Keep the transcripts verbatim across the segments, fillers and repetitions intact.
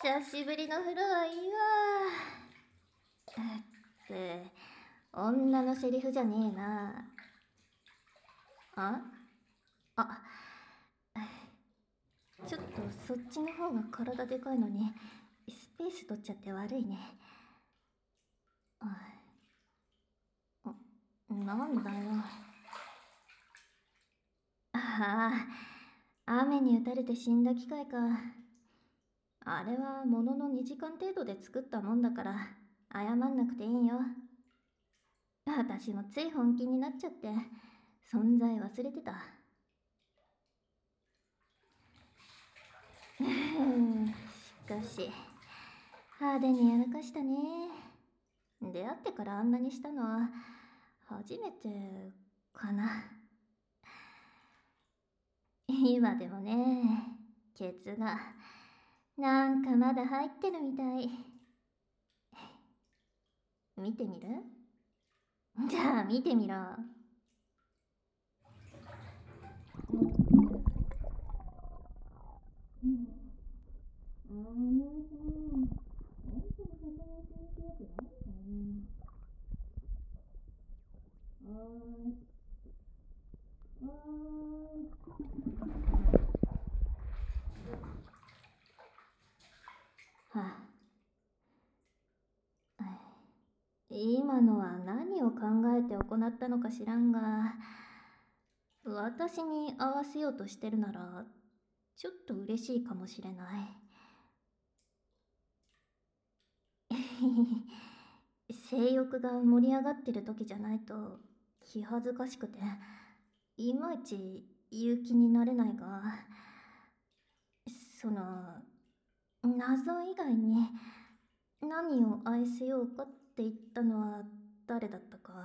久しぶりの風呂はいいわ。って女のセリフじゃねえな。ああちょっとそっちの方が体でかいのにスペース取っちゃって悪いね。あなんだよ。ああ、雨に打たれて死んだ機械か。あれはもののにじかん程度で作ったもんだから謝んなくていいよ。私もつい本気になっちゃって存在忘れてた。しかし派手にやらかしたね。出会ってからあんなにしたのは初めてかな。今でもね、ケツがなんかまだ入ってるみたい。見てみる？じゃあ見てみろ。はあ、今のは何を考えて行ったのか知らんが、私に合わせようとしてるならちょっと嬉しいかもしれない。性欲が盛り上がってる時じゃないと気恥ずかしくていまいち言う気になれないが、その謎以外に何を愛せようかって言ったのは誰だったか。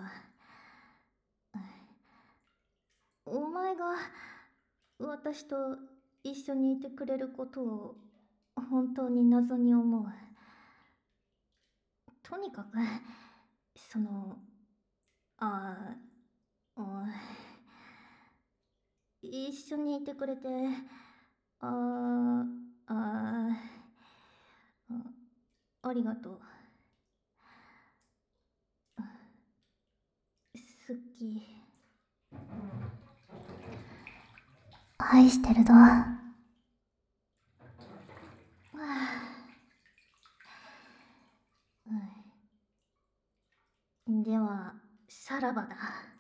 お前が私と一緒にいてくれることを本当に謎に思う。とにかくそのああ一緒にいてくれてああありがとう。好き。愛してるぞ。ではさらばだ。